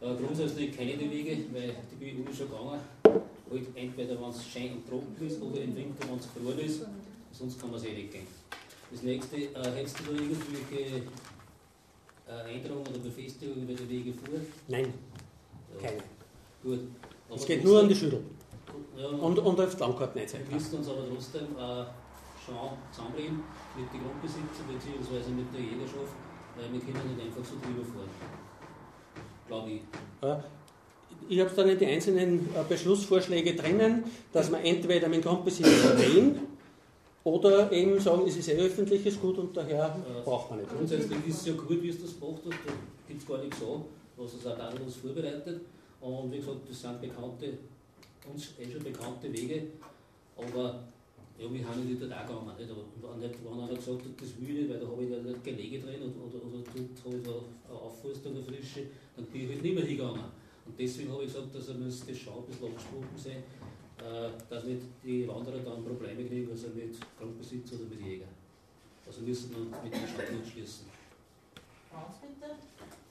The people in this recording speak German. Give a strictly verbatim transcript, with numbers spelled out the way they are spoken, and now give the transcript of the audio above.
Äh, grundsätzlich keine die Wege, weil die bin ich alle schon gegangen. Halt entweder wenn es schön und trocken ist oder im Winter, wenn es gefroren ist. Sonst kann man es eh nicht gehen. Das nächste, äh, hättest du da irgendwelche äh, Änderungen oder Befestigungen über die Wege vor? Nein, Ja. keine. Gut. Es geht nur an die Schüttel. Ja, Und, und auf die Landkarte nicht sein. wir müssen uns aber trotzdem äh, schon zusammenreden mit den Grundbesitzern bzw. mit der Jägerschaft, weil wir können nicht einfach so drüber fahren. Glaube ich. Ja. Ich habe dann in die einzelnen äh, Beschlussvorschläge drinnen, dass wir entweder mit dem Grundbesitz drehen oder eben sagen, es ist ein öffentliches Gut und daher äh, braucht man nicht. Grundsätzlich ist es ja gut, wie es das gemacht hat, da gibt es gar nichts an, was es auch tadellos vorbereitet. Und wie gesagt, das sind bekannte, uns eh schon bekannte Wege, aber ja, wir haben nicht dort auch gegangen. Nicht? Aber wenn, nicht, wenn einer gesagt hat, das will ich nicht, weil da habe ich da nicht Gelege drin oder, oder, oder dort habe ich da eine Aufforstung, eine frische, dann bin ich halt nicht mehr hingegangen. Und deswegen habe ich gesagt, dass er muss das schon ein bisschen abgesprochen sein, äh, dass nicht die Wanderer dann Probleme kriegen, also mit Grundbesitz oder mit Jäger. Also müssen wir mit dem Stadt nicht schließen. Franz, bitte.